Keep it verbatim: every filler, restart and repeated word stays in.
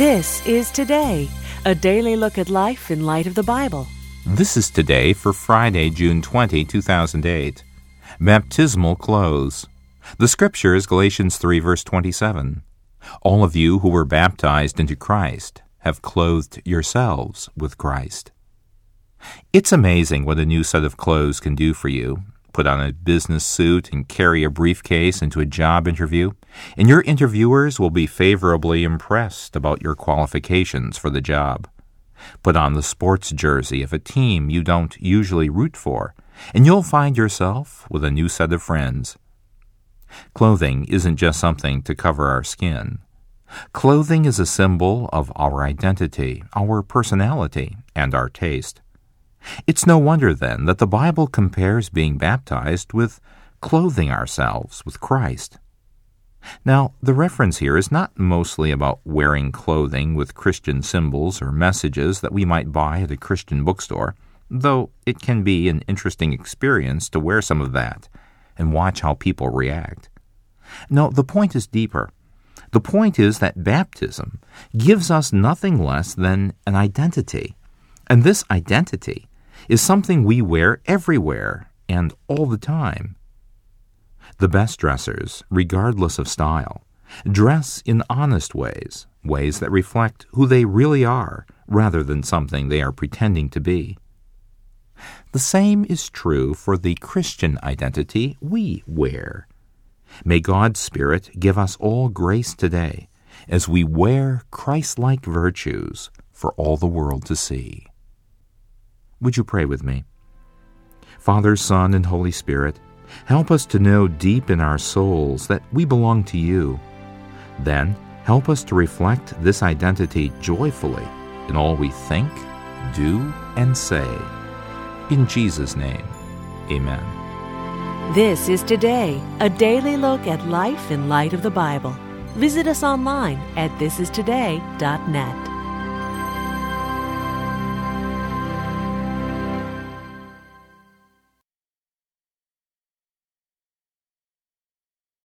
This is Today, a daily look at life in light of the Bible. This is Today for Friday, June twentieth, two thousand eight. Baptismal clothes. The scripture is Galatians three, verse twenty-seven. All of you who were baptized into Christ have clothed yourselves with Christ. It's amazing what a new set of clothes can do for you. Put on a business suit and carry a briefcase into a job interview, and your interviewers will be favorably impressed about your qualifications for the job. Put on the sports jersey of a team you don't usually root for, and you'll find yourself with a new set of friends. Clothing isn't just something to cover our skin. Clothing is a symbol of our identity, our personality, and our taste. It's no wonder, then, that the Bible compares being baptized with clothing ourselves with Christ. Now, the reference here is not mostly about wearing clothing with Christian symbols or messages that we might buy at a Christian bookstore, though it can be an interesting experience to wear some of that and watch how people react. No, the point is deeper. The point is that baptism gives us nothing less than an identity, and this identity is something we wear everywhere and all the time. The best dressers, regardless of style, dress in honest ways, ways that reflect who they really are rather than something they are pretending to be. The same is true for the Christian identity we wear. May God's Spirit give us all grace today as we wear Christ-like virtues for all the world to see. Would you pray with me? Father, Son, and Holy Spirit, help us to know deep in our souls that we belong to you. Then, help us to reflect this identity joyfully in all we think, do, and say. In Jesus' name, amen. This is Today, a daily look at life in light of the Bible. Visit us online at this is today dot net.